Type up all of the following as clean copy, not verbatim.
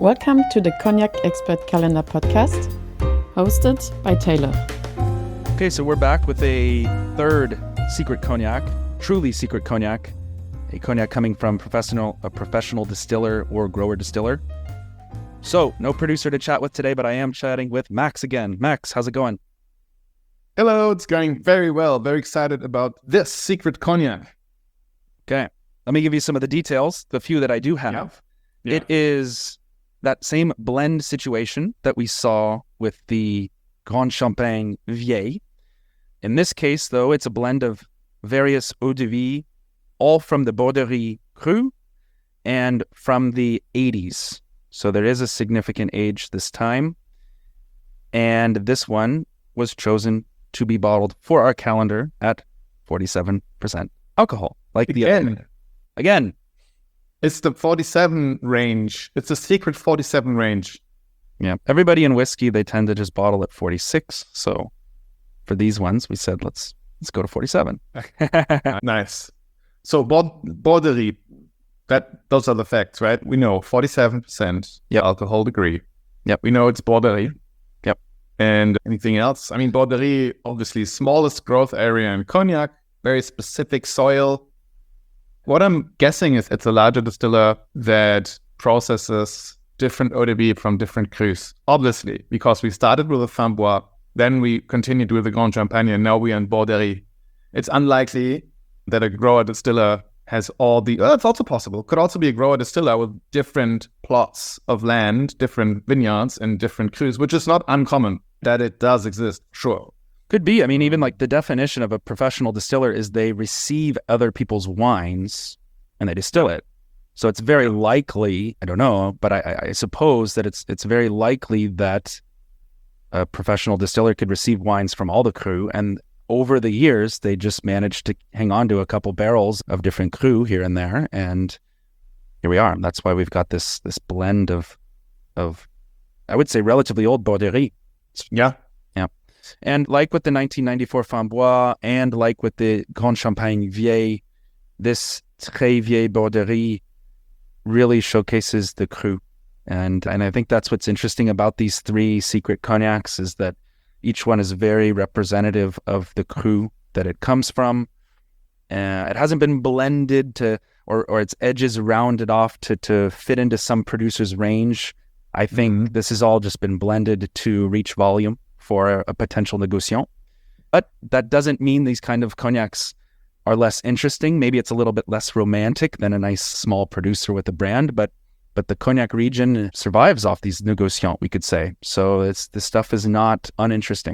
Welcome to the Cognac Expert Calendar podcast, hosted by Taylor. Okay, so we're back with a third secret cognac, truly secret cognac, a cognac coming from a professional distiller or grower distiller. So, no producer to chat with today, but I am chatting with Max again. Max, how's it going? Hello, it's going very well. Very excited about this secret cognac. Okay, let me give you some of the details, the few that I do have. Yeah. It is that same blend situation that we saw with the Grand Champagne Vieille. In this case, though, it's a blend of various eau de vie, all from the Borderie Cru and from the 80s. So there is a significant age this time. And this one was chosen to be bottled for our calendar at 47% alcohol. Like Again. It's the 47 range. It's a secret 47 range. Yeah. Everybody in whiskey, they tend to just bottle at 46. So for these ones, we said, let's go to 47. Nice. So Borderie, those are the facts, right? We know 47% alcohol degree. Yep. We know it's Borderie. Yep. And anything else? I mean, Borderie, obviously smallest growth area in cognac, very specific soil. What I'm guessing is it's a larger distiller that processes different eau de vie from different crus. Obviously, because we started with a Framboise, then we continued with the Grand Champagne, and now we are in Borderie. It's unlikely that a grower distiller has all the... it's also possible. Could also be a grower distiller with different plots of land, different vineyards, and different crus, which is not uncommon. That it does exist, sure. Could be. I mean, even like the definition of a professional distiller is they receive other people's wines and they distill it. So it's very likely, I don't know, but I suppose that it's very likely that a professional distiller could receive wines from all the cru, and over the years, they just managed to hang on to a couple barrels of different cru here and there, and here we are. That's why we've got this blend of I would say relatively old Borderie. Yeah. And like with the 1994 Framboise and like with the Grand Champagne Vieille, this Très Vieille Borderie really showcases the cru. And I think that's what's interesting about these three secret cognacs is that each one is very representative of the cru that it comes from. It hasn't been blended or its edges rounded off to fit into some producer's range. I think this has all just been blended to reach volume for a potential négociant. But that doesn't mean these kind of cognacs are less interesting. Maybe it's a little bit less romantic than a nice small producer with a brand, but the cognac region survives off these négociants, we could say. So this stuff is not uninteresting.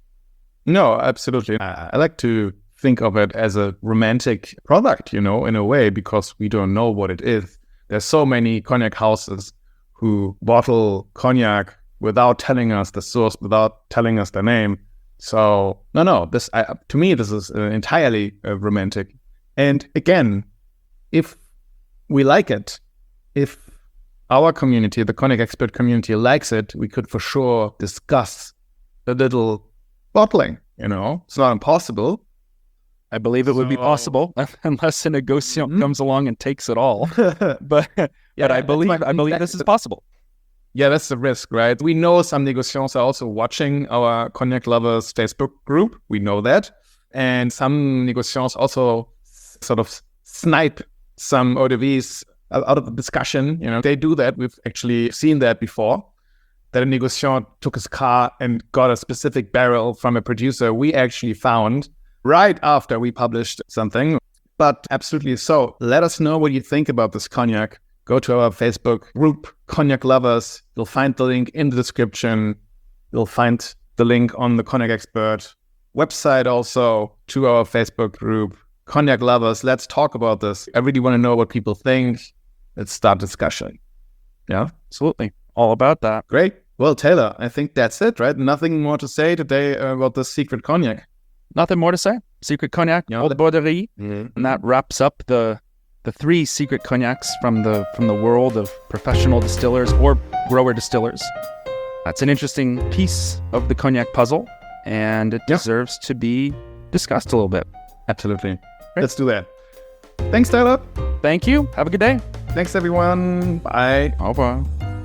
No, absolutely. I like to think of it as a romantic product, in a way, because we don't know what it is. There's so many cognac houses who bottle cognac without telling us the source, without telling us the name. So, no, this to me, this is entirely romantic. And again, if we like it, if our community, the cognac expert community likes it, we could for sure discuss a little bottling, It's not impossible. I believe it would be possible unless a négociant comes along and takes it all. But I believe this is possible. Yeah, that's the risk, right? We know some négociants are also watching our Cognac Lovers Facebook group. We know that. And some négociants also sort of snipe some eau de vies out of the discussion. They do that. We've actually seen that before, that a négociant took his car and got a specific barrel from a producer we actually found right after we published something. But absolutely so. Let us know what you think about this cognac. Go to our Facebook group, Cognac Lovers. You'll find the link in the description. You'll find the link on the Cognac Expert website also to our Facebook group, Cognac Lovers. Let's talk about this. I really want to know what people think. Let's start discussion. Yeah, absolutely. All about that. Great. Well, Taylor, I think that's it, right? Nothing more to say today about the secret cognac. Nothing more to say. Secret cognac, Old Borderie. And that wraps up the three secret cognacs from the world of professional distillers or grower distillers. That's an interesting piece of the cognac puzzle, and it deserves to be discussed a little bit. Absolutely. Right. Let's do that. Thanks, Taylor. Thank you. Have a good day. Thanks, everyone. Bye. Au revoir.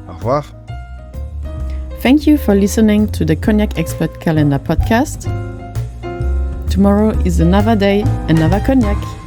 Au revoir. Thank you for listening to the Cognac Expert Calendar podcast. Tomorrow is another day, another cognac.